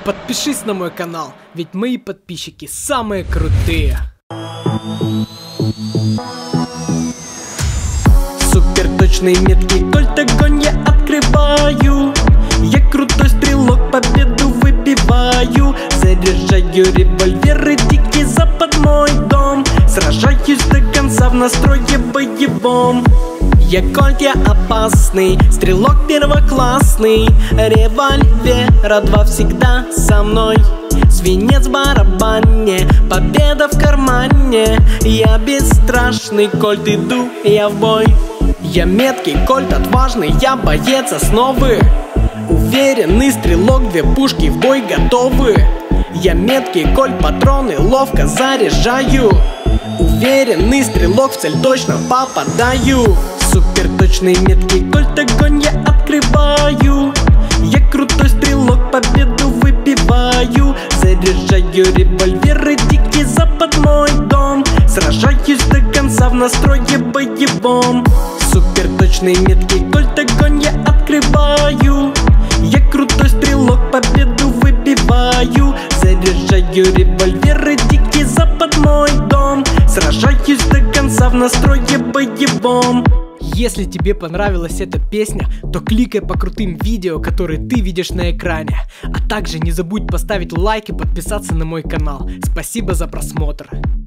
подпишись на мой канал, ведь мои подписчики самые крутые. Супер точные метки, кольт огонь я открываю. Я крутой стрелок, победу выбиваю. Заряжаю револьверы, дикий запад мой дом. Сражаюсь до конца в настрое боевом. Я кольт, я опасный, стрелок первоклассный. Револьвера 2 всегда со мной. Свинец в барабане, победа в кармане. Я бесстрашный кольт, иду я в бой. Я меткий кольт, отважный, я боец основы. Уверенный стрелок, 2 пушки в бой готовы. Я меткий кольт, патроны ловко заряжаю. Уверенный стрелок, в цель точно попадаю. Супер точные метки, кольт огонь я открываю. Я крутой стрелок, победу выбиваю. Заряжаю револьверы, дикий запад мой дом. Сражаюсь до конца в настрое боевом. Супер точные метки, кольт огонь я открываю. Я крутой стрелок, победу выбиваю. Заряжаю револьверы, дикий запад мой дом. Сражаюсь до конца в настрое боевом. Если тебе понравилась эта песня, то кликай по крутым видео, которые ты видишь на экране. А также не забудь поставить лайк и подписаться на мой канал. Спасибо за просмотр.